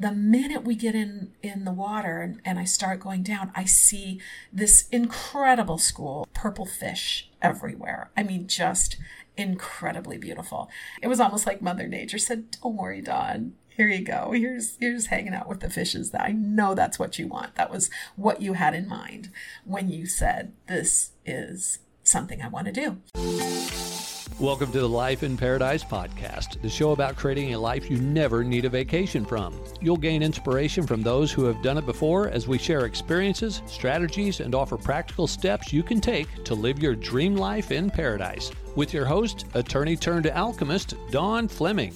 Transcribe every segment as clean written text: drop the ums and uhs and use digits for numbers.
the minute we get in the water and I start going down, I see this incredible school, purple fish everywhere. I mean, just incredibly beautiful. It was almost like Mother Nature said, don't worry, Dawn. Here you go. Here's hanging out with the fishes. I know that's what you want. That was what you had in mind when you said, this is something I want to do. Welcome to the Life in Paradise podcast, the show about creating a life you never need a vacation from. You'll gain inspiration from those who have done it before as we share experiences, strategies, and offer practical steps you can take to live your dream life in paradise. With your host, attorney turned alchemist, Dawn Fleming.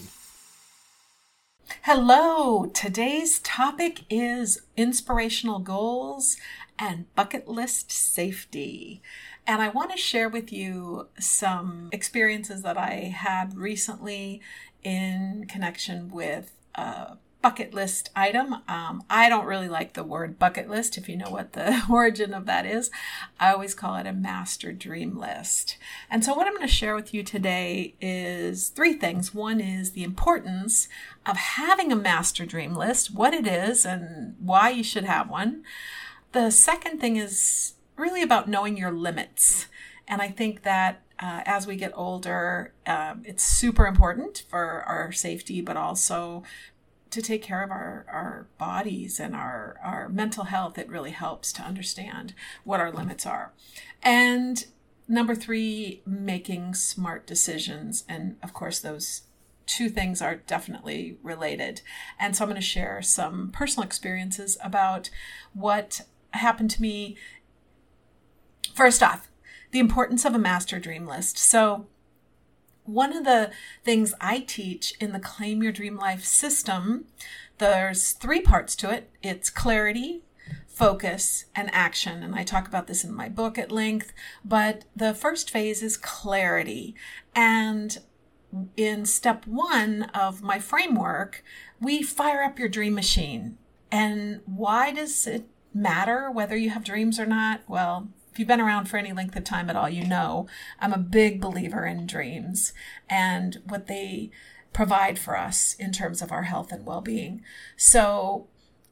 Hello, today's topic is inspirational goals and bucket list safety. And I want to share with you some experiences that I had recently in connection with a bucket list item. I don't really like the word bucket list, if you know what the origin of that is. I always call it a master dream list. And so what I'm going to share with you today is three things. One is the importance of having a master dream list, what it is and why you should have one. The second thing is really about knowing your limits. And I think that as we get older, it's super important for our safety, but also to take care of our bodies and our mental health. It really helps to understand what our limits are. And number three, making smart decisions. And of course, those two things are definitely related. And so I'm going to share some personal experiences about what happened to me. First off, the importance of a master dream list. So one of the things I teach in the Claim Your Dream Life system, there's three parts to it. It's clarity, focus, and action. And I talk about this in my book at length, but the first phase is clarity. And in step one of my framework, we fire up your dream machine. And why does it matter whether you have dreams or not? Well, if you've been around for any length of time at all, you know I'm a big believer in dreams and what they provide for us in terms of our health and well-being. So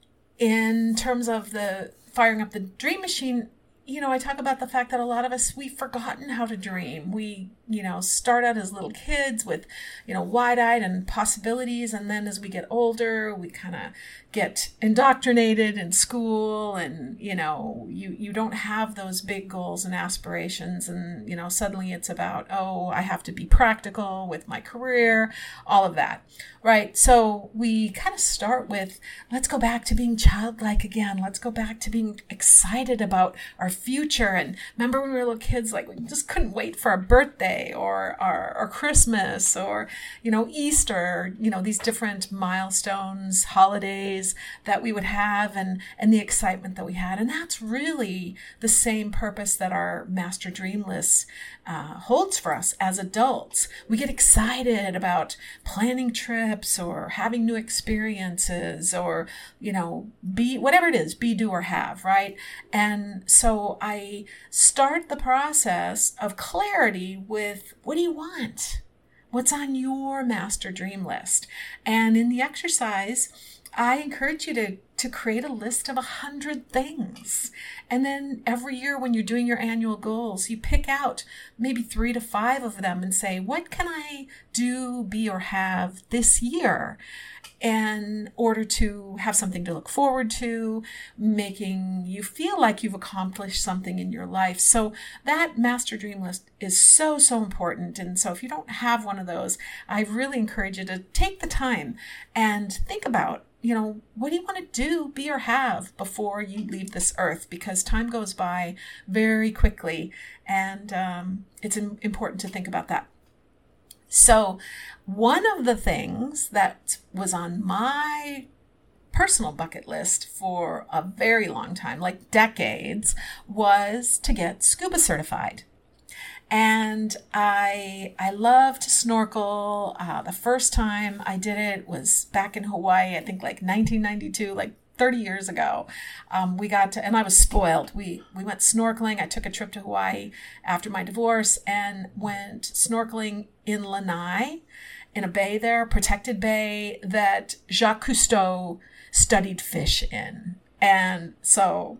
in terms of the firing up the dream machine, I talk about the fact that a lot of us, we've forgotten how to dream. We, start out as little kids with, wide-eyed and possibilities. And then as we get older, we kind of get indoctrinated in school and, you don't have those big goals and aspirations. And, suddenly it's about, I have to be practical with my career, all of that, right? So we kind of start with, let's go back to being childlike again. Let's go back to being excited about our future. And remember when we were little kids, like we just couldn't wait for our birthday or our Christmas or, Easter, these different milestones, holidays that we would have and the excitement that we had. And that's really the same purpose that our master dream list holds for us as adults. We get excited about planning trips or having new experiences or, be whatever it is, be, do, or have, right? And so I start the process of clarity with, what do you want? What's on your master dream list? And in the exercise, I encourage you to create a list of 100 things. And then every year when you're doing your annual goals, you pick out maybe 3 to 5 of them and say, what can I do, be, or have this year in order to have something to look forward to, making you feel like you've accomplished something in your life. So that master dream list is so, so important. And so if you don't have one of those, I really encourage you to take the time and think about, what do you want to do, be, or have before you leave this earth? Because time goes by very quickly, and it's important to think about that. So one of the things that was on my personal bucket list for a very long time, like decades, was to get scuba certified. And I love to snorkel. The first time I did it was back in Hawaii, I think like 1992, like 30 years ago. We got to, and I was spoiled. We went snorkeling. I took a trip to Hawaii after my divorce and went snorkeling in Lanai. in a bay there, protected bay, that Jacques Cousteau studied fish in. And so,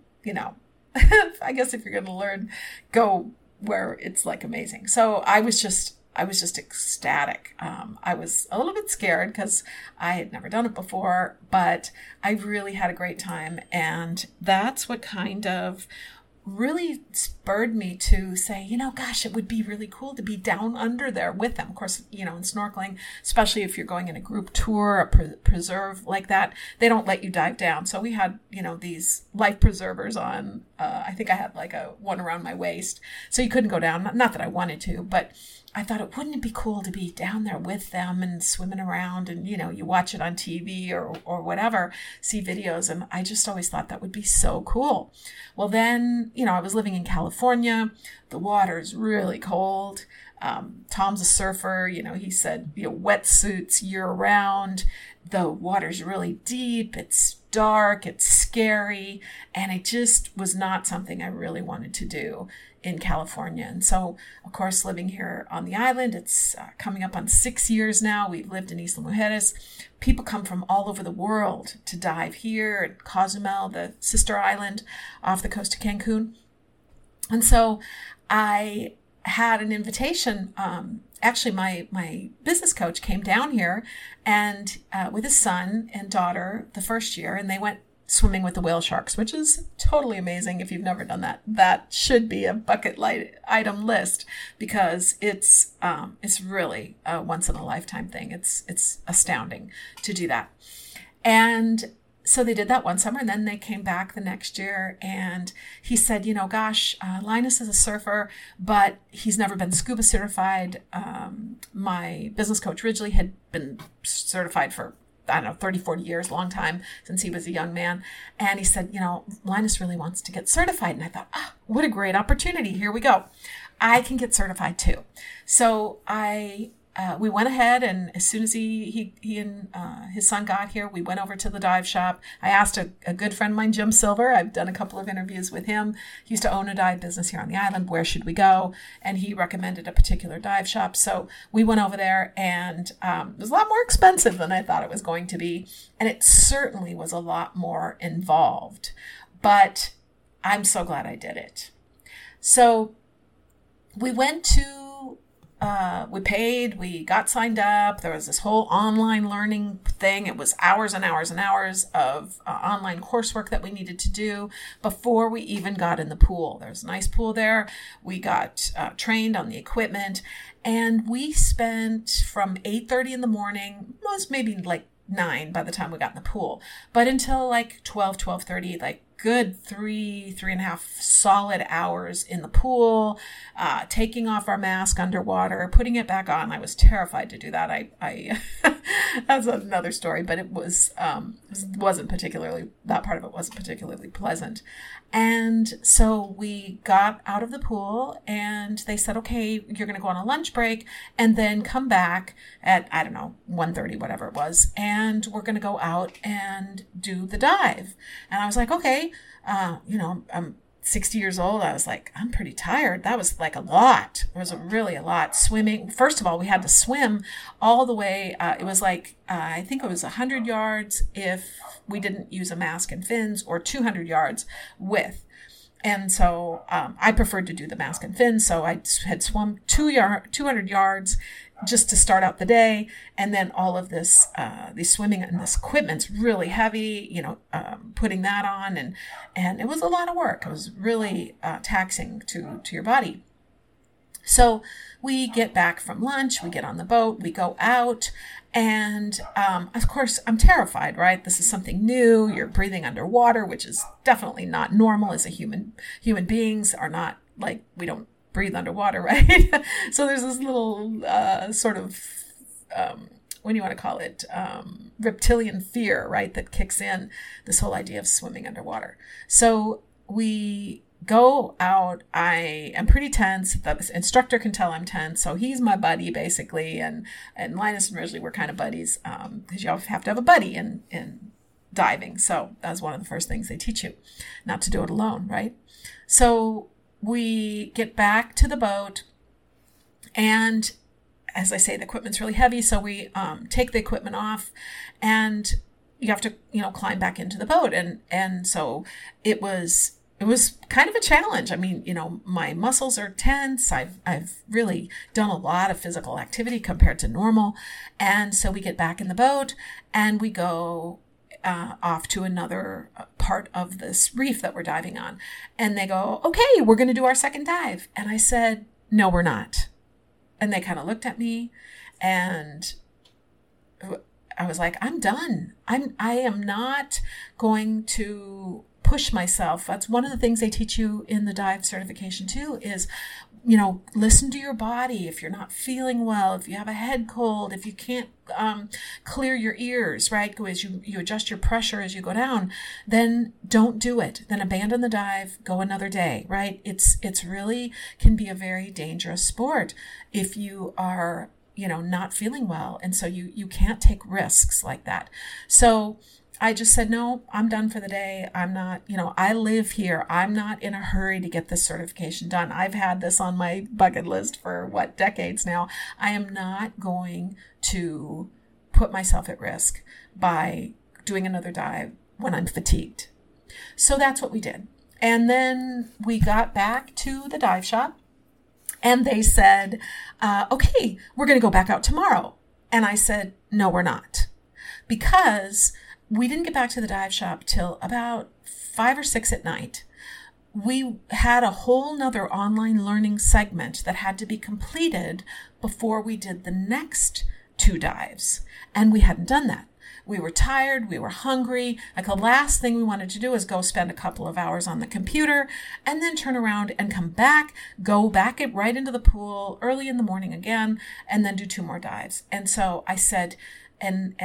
I guess if you're going to learn, go where it's like amazing. So I was just ecstatic. I was a little bit scared because I had never done it before, but I really had a great time. And that's what kind of really spurred me to say, gosh, it would be really cool to be down under there with them. Of course, in snorkeling, especially if you're going in a group tour, a preserve like that, they don't let you dive down. So we had, these life preservers on. I think I had like a one around my waist, so you couldn't go down. Not that I wanted to, but I thought, wouldn't it be cool to be down there with them and swimming around, and, you watch it on TV or whatever, see videos. And I just always thought that would be so cool. Well, then, I was living in California. The water's really cold. Tom's a surfer. He said, wetsuits year round. The water's really deep. It's dark. It's scary. And it just was not something I really wanted to do in California. And so, of course, living here on the island, it's coming up on 6 years now. We've lived in Isla Mujeres. People come from all over the world to dive here at Cozumel, the sister island off the coast of Cancun. And so I had an invitation. Actually, my business coach came down here and with his son and daughter the first year, and they went swimming with the whale sharks, which is totally amazing. If you've never done that, that should be a bucket item list, because it's really a once in a lifetime thing. It's astounding to do that. And so they did that one summer, and then they came back the next year, and he said, gosh, Linus is a surfer, but he's never been scuba certified. My business coach, Ridgely, had been certified for 30, 40 years, long time, since he was a young man. And he said, Linus really wants to get certified. And I thought, what a great opportunity. Here we go. I can get certified too. So we went ahead, and as soon as he and his son got here, we went over to the dive shop. I asked a good friend of mine, Jim Silver. I've done a couple of interviews with him. He used to own a dive business here on the island. Where should we go? And he recommended a particular dive shop. So we went over there, and it was a lot more expensive than I thought it was going to be. And it certainly was a lot more involved. But I'm so glad I did it. So we went to we paid, we got signed up. There was this whole online learning thing. It was hours and hours and hours of online coursework that we needed to do before we even got in the pool. There's a nice pool there. We got trained on the equipment, and we spent from 8:30 in the morning, it was maybe like 9 by the time we got in the pool, but until like 12:30, like good 3.5 solid hours in the pool, taking off our mask underwater, putting it back on. I was terrified to do that. I that's another story, but it wasn't particularly, that part of it wasn't particularly pleasant. And so we got out of the pool, and they said, okay, you're going to go on a lunch break and then come back at, 1:30, whatever it was. And we're going to go out and do the dive. And I was like, okay, I'm 60 years old. I was like, I'm pretty tired. That was like a lot. It was really a lot. Swimming. First of all, we had to swim all the way. It was like, I think it was 100 yards if we didn't use a mask and fins, or 200 yards with. And so I preferred to do the mask and fins. So I had swum 200 yards just to start out the day. And then all of this, the swimming and this equipment's really heavy, putting that on. And it was a lot of work. It was really taxing to your body. So we get back from lunch, we get on the boat, we go out, and of course I'm terrified, right? This is something new. You're breathing underwater, which is definitely not normal as a human beings are not, like, we don't breathe underwater, right? So there's this little sort of, what do you want to call it? Reptilian fear, right? That kicks in, this whole idea of swimming underwater. So we go out. I am pretty tense. The instructor can tell I'm tense. So he's my buddy, basically. And Linus and Ridgely were kind of buddies, because you have to have a buddy in diving. So that's one of the first things they teach you, not to do it alone, right? So we get back to the boat, and as I say, the equipment's really heavy. So we take the equipment off, and you have to, climb back into the boat. And so it was kind of a challenge. I mean, my muscles are tense. I've really done a lot of physical activity compared to normal. And so we get back in the boat and we go off to another part of this reef that we're diving on. And they go, okay, we're going to do our second dive. And I said, no, we're not. And they kind of looked at me, and I was like, I'm done. I am not going to push myself. That's one of the things they teach you in the dive certification too, is, listen to your body. If you're not feeling well, if you have a head cold, if you can't clear your ears, right? As you adjust your pressure as you go down, then don't do it. Then abandon the dive, go another day, right? It's really can be a very dangerous sport if you are, not feeling well. And so you can't take risks like that. So I just said, no, I'm done for the day. I'm not, I live here. I'm not in a hurry to get this certification done. I've had this on my bucket list for decades now. I am not going to put myself at risk by doing another dive when I'm fatigued. So that's what we did. And then we got back to the dive shop, and they said, okay, we're going to go back out tomorrow. And I said, no, we're not, because we didn't get back to the dive shop till about 5 or 6 at night. We had a whole nother online learning segment that had to be completed before we did the next 2 dives. And we hadn't done that. We were tired. We were hungry. Like, the last thing we wanted to do is go spend a couple of hours on the computer and then turn around and come back, go back right into the pool early in the morning again, and then do 2 more dives. And so I said, and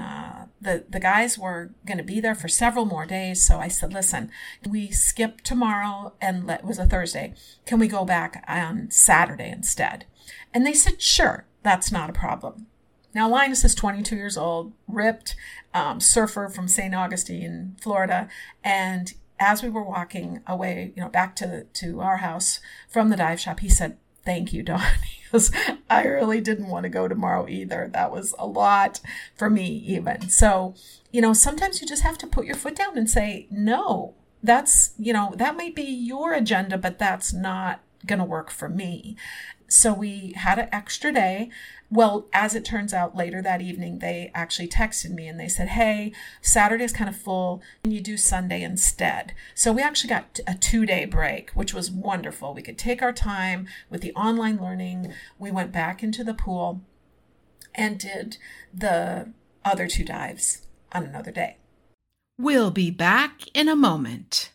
the guys were going to be there for several more days. So I said, listen, we skip tomorrow, and it was a Thursday. Can we go back on Saturday instead? And they said, sure, that's not a problem. Now, Linus is 22 years old, ripped, surfer from St. Augustine, Florida. And as we were walking away, back to our house from the dive shop, he said, thank you, Dawn. He goes, I really didn't want to go tomorrow either. That was a lot for me even. So, sometimes you just have to put your foot down and say, no, that's, that might be your agenda, but that's not going to work for me. So we had an extra day. Well, as it turns out, later that evening, they actually texted me and they said, hey, Saturday's kind of full. Can you do Sunday instead? So we actually got a 2-day break, which was wonderful. We could take our time with the online learning. We went back into the pool and did the other 2 dives on another day. We'll be back in a moment.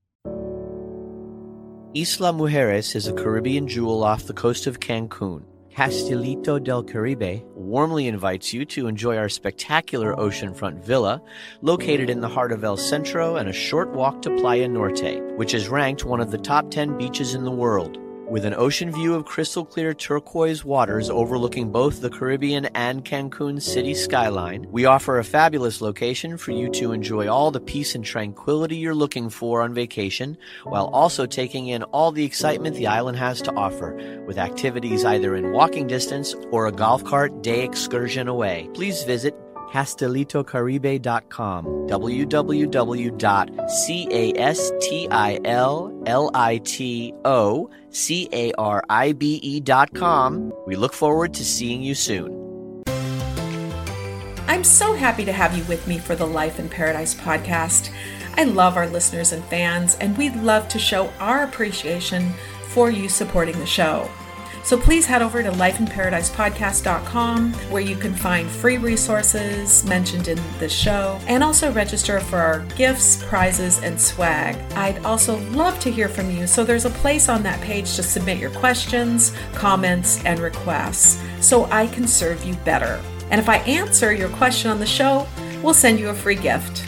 Isla Mujeres is a Caribbean jewel off the coast of Cancun. Castilito del Caribe warmly invites you to enjoy our spectacular oceanfront villa located in the heart of El Centro and a short walk to Playa Norte, which is ranked one of the top 10 beaches in the world. With an ocean view of crystal clear turquoise waters overlooking both the Caribbean and Cancun city skyline, we offer a fabulous location for you to enjoy all the peace and tranquility you're looking for on vacation, while also taking in all the excitement the island has to offer, with activities either in walking distance or a golf cart day excursion away. Please visit CastilitoCaribe.com, www.CastilitoCaribe.com. We look forward to seeing you soon. I'm so happy to have you with me for the Life in Paradise podcast. I love our listeners and fans, and we'd love to show our appreciation for you supporting the show. So please head over to lifeinparadisepodcast.com, where you can find free resources mentioned in the show, and also register for our gifts, prizes, and swag. I'd also love to hear from you, so there's a place on that page to submit your questions, comments, and requests, so I can serve you better. And if I answer your question on the show, we'll send you a free gift.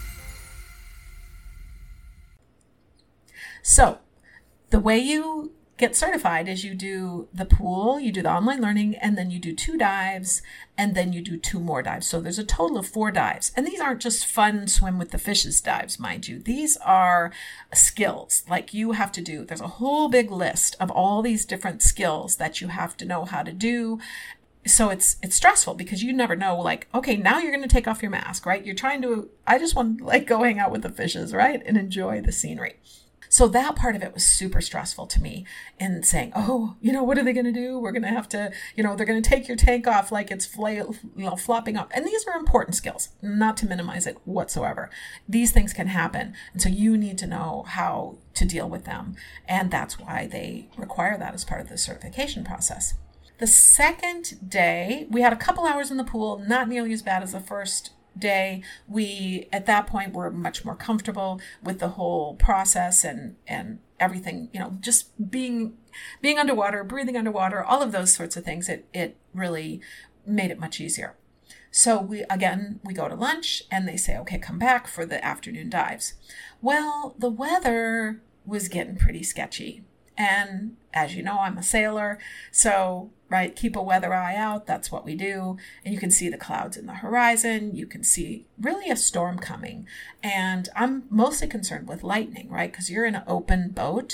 So, the way you get certified is you do the pool, you do the online learning, and then you do 2 dives, and then you do 2 more dives. So there's a total of 4 dives. And these aren't just fun swim with the fishes dives, mind you. These are skills like you have to do. There's a whole big list of all these different skills that you have to know how to do. So it's stressful because you never know, like, okay, now you're going to take off your mask, right? I just want to like go hang out with the fishes, right? And enjoy the scenery. So that part of it was super stressful to me in saying, oh, what are they going to do? We're going to have to, they're going to take your tank off like it's flopping up. And these are important skills, not to minimize it whatsoever. These things can happen. And so you need to know how to deal with them. And that's why they require that as part of the certification process. The second day, we had a couple hours in the pool, not nearly as bad as the first day. We, at that point, were much more comfortable with the whole process and everything, just being underwater, breathing underwater, all of those sorts of things. It really made it much easier. So we go to lunch and they say, okay, come back for the afternoon dives. Well, the weather was getting pretty sketchy. And as you know, I'm a sailor, so, right, keep a weather eye out. That's what we do. And you can see the clouds in the horizon. You can see really a storm coming. And I'm mostly concerned with lightning, right? Because you're in an open boat,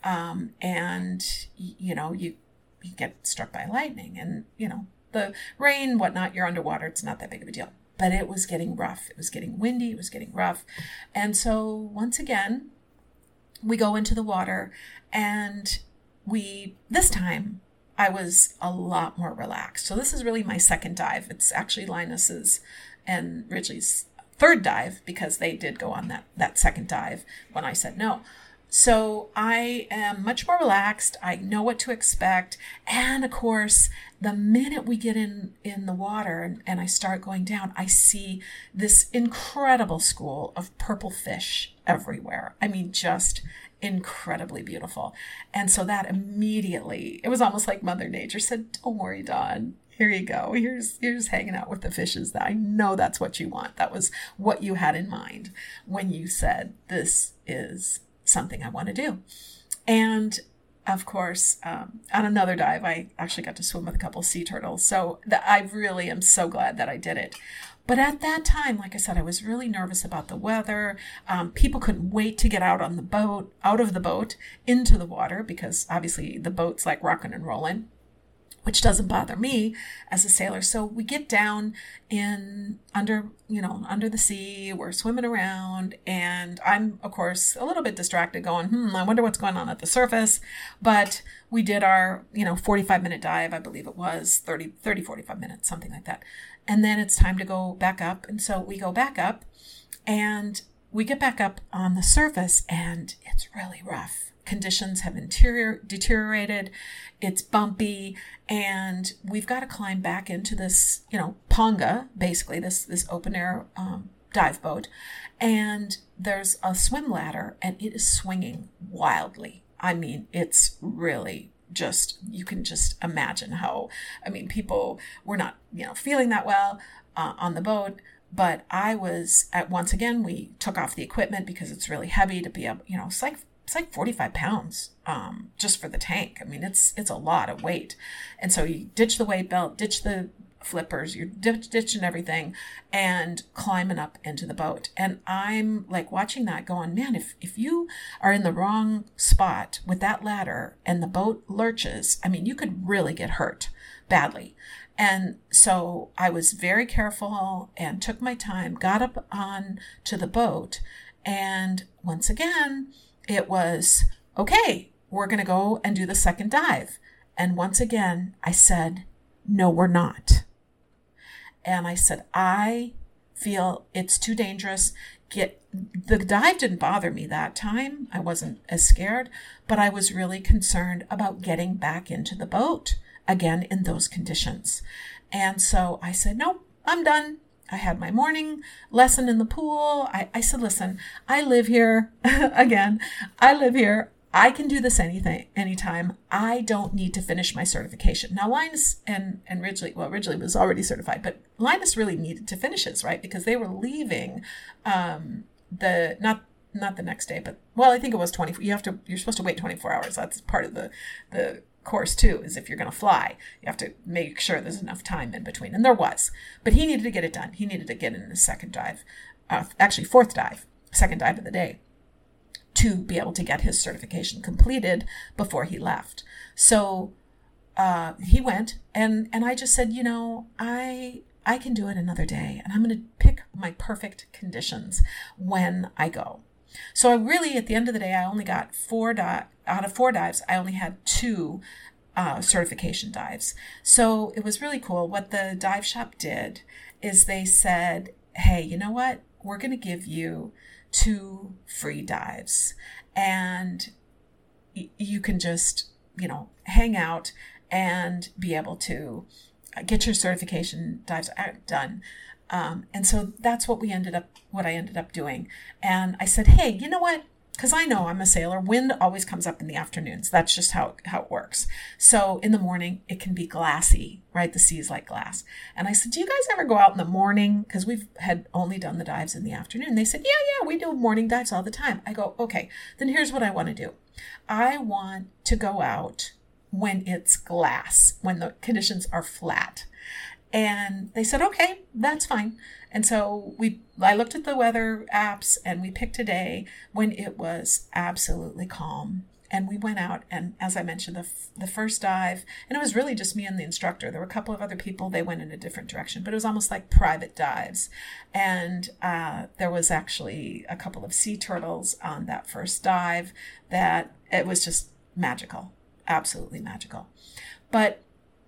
and, you get struck by lightning. And, the rain, whatnot, you're underwater. It's not that big of a deal. But it was getting rough. It was getting windy. It was getting rough. And so once again, we go into the water, and this time I was a lot more relaxed. So this is really my second dive. It's actually Linus's and Ridgely's third dive because they did go on that second dive when I said no. So I am much more relaxed. I know what to expect. And of course, the minute we get in the water and I start going down, I see this incredible school of purple fish everywhere. I mean, just incredibly beautiful. And so that immediately, it was almost like Mother Nature said, don't worry, Dawn. Here you go. Here's hanging out with the fishes. I know that's what you want. That was what you had in mind when you said, this is something I want to do. And of course, on another dive, I actually got to swim with a couple of sea turtles. So I really am so glad that I did it. But at that time, like I said, I was really nervous about the weather. People couldn't wait to get out of the boat into the water because obviously the boat's like rocking and rolling, which doesn't bother me as a sailor. So we get down under the sea, we're swimming around, and I'm, of course, a little bit distracted going, I wonder what's going on at the surface. But we did our, 45-minute dive, I believe it was 45 minutes, something like that. And then it's time to go back up. And so we go back up and we get back up on the surface, and it's really rough. Conditions have deteriorated. It's bumpy, and we've got to climb back into this, ponga, basically this open air dive boat. And there's a swim ladder, and it is swinging wildly. I mean, it's really you can just imagine how, people were not, feeling that well on the boat. But I was once again, we took off the equipment because it's really heavy to be up, it's like 45 pounds just for the tank. It's a lot of weight. And so you ditch the weight belt, ditch the flippers, you're ditching everything and climbing up into the boat. And I'm like watching that going, man, if you are in the wrong spot with that ladder and the boat lurches, you could really get hurt badly. And so I was very careful and took my time, got up on to the boat. And once again, it was, okay, we're going to go and do the second dive. And once again, I said, no, we're not. And I said, I feel it's too dangerous. The dive didn't bother me that time. I wasn't as scared, but I was really concerned about getting back into the boat again in those conditions. And so I said, nope, I'm done. I had my morning lesson in the pool. I said, listen, I live here. Again, I live here. I can do this anytime. I don't need to finish my certification. Now, Linus and Ridgely, Ridgely was already certified, but Linus really needed to finish his, right? Because they were leaving not not the next day, but well, I think it was 24. You're supposed to wait 24 hours. That's part of the course too, is if you're going to fly, you have to make sure there's enough time in between. And there was, but he needed to get it done. He needed to get in the second dive, fourth dive, second dive of the day, to be able to get his certification completed before he left. So he went, and I just said, I can do it another day, and I'm going to pick my perfect conditions when I go. So I really, at the end of the day, I only got out of 4 dives, I only had 2 certification dives. So it was really cool. What the dive shop did is they said, hey, you know what? We're going to give you 2 free dives, and you can just, hang out and be able to get your certification dives done. And so that's what I ended up doing. And I said, hey, you know what? Because I know I'm a sailor, wind always comes up in the afternoons. That's just how it works. So in the morning, it can be glassy, right? The sea is like glass. And I said, do you guys ever go out in the morning? Because we've had only done the dives in the afternoon. They said, yeah, we do morning dives all the time. I go, okay, then here's what I want to do. I want to go out when it's glass, when the conditions are flat. And they said, okay, that's fine. And so I looked at the weather apps, and we picked a day when it was absolutely calm. And we went out, and as I mentioned, the first dive, and it was really just me and the instructor. There were a couple of other people. They went in a different direction, but it was almost like private dives. And there was actually a couple of sea turtles on that first dive that it was just magical, absolutely magical. But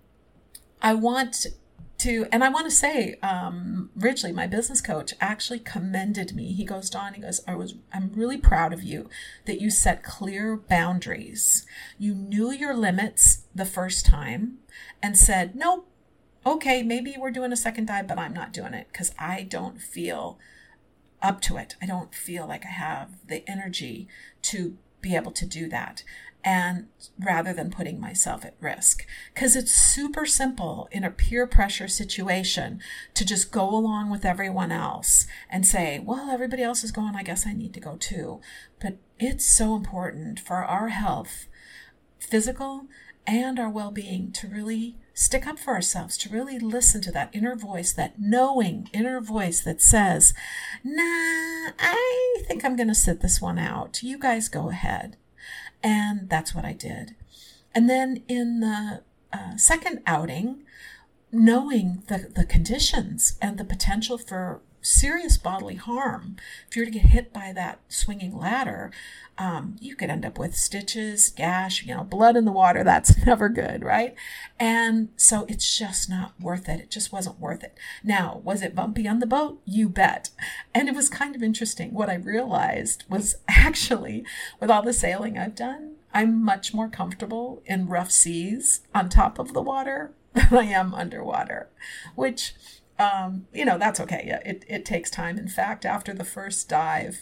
I want to say, Ridgely, my business coach, actually commended me. He goes, Dawn, I'm really proud of you that you set clear boundaries. You knew your limits the first time and said, nope, okay, maybe we're doing a second dive, but I'm not doing it because I don't feel up to it. I don't feel like I have the energy to be able to do that. And rather than putting myself at risk, because it's super simple in a peer pressure situation to just go along with everyone else and say, well, everybody else is going, I guess I need to go too. But it's so important for our health, physical and our well-being, to really stick up for ourselves, to really listen to that inner voice, that knowing inner voice that says, nah, I think I'm going to sit this one out. You guys go ahead. And that's what I did. And then in the second outing, knowing the conditions and the potential for serious bodily harm, if you were to get hit by that swinging ladder, you could end up with stitches, gash, blood in the water. That's never good, right? And so it's just not worth it. It just wasn't worth it. Now, was it bumpy on the boat? You bet. And it was kind of interesting. What I realized was actually, with all the sailing I've done, I'm much more comfortable in rough seas on top of the water than I am underwater, which, that's okay. Yeah, it takes time. In fact, after the first dive,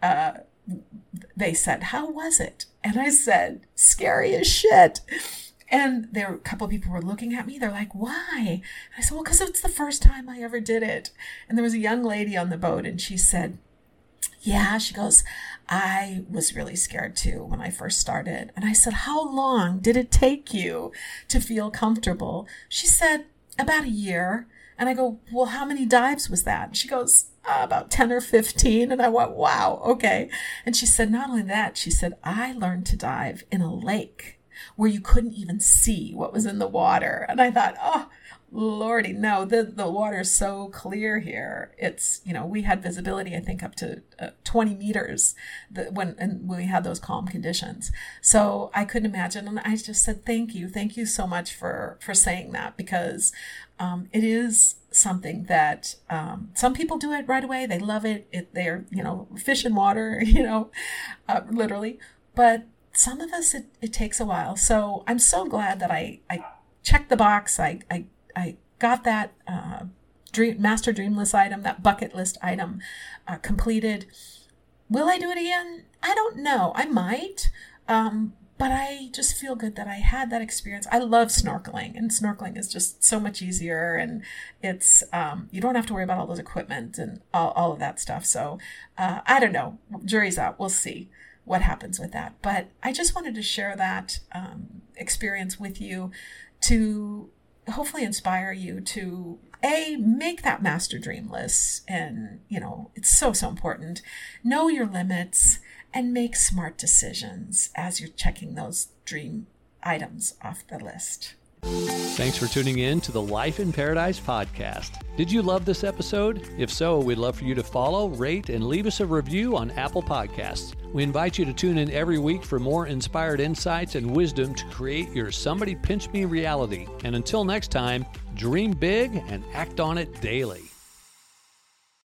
they said, how was it? And I said, scary as shit. And there were a couple of people were looking at me. They're like, why? And I said, well, because it's the first time I ever did it. And there was a young lady on the boat, and she said, yeah, she goes, I was really scared too when I first started. And I said, how long did it take you to feel comfortable? She said, about a year. And I go, well, how many dives was that? And she goes, about 10 or 15. And I went, wow, okay. And she said, not only that, she said, I learned to dive in a lake where you couldn't even see what was in the water. And I thought, oh, Lordy, no, the water is so clear here. It's, we had visibility, I think, up to 20 meters when we had those calm conditions. So I couldn't imagine. And I just said, thank you so much for saying that, because it is something that some people do it right away. They love it. They're, fish in water, literally. But some of us, it takes a while. So I'm so glad that I checked the box. I got that master dream list item, that bucket list item but Will I do it again? I don't know. I might. But But I just feel good that I had that experience. I love snorkeling, and snorkeling is just so much easier, and it's you don't have to worry about all those equipment and all of that stuff. So I don't know. Jury's out. We'll see what happens with that. But I just wanted to share that experience with you to hopefully inspire you to make that master dream list. And, it's so, so important. Know your limits and make smart decisions as you're checking those dream items off the list. Thanks for tuning in to the Life in Paradise podcast. Did you love this episode? If so, we'd love for you to follow, rate, and leave us a review on Apple Podcasts. We invite you to tune in every week for more inspired insights and wisdom to create your Somebody Pinch Me reality. And until next time, dream big and act on it daily.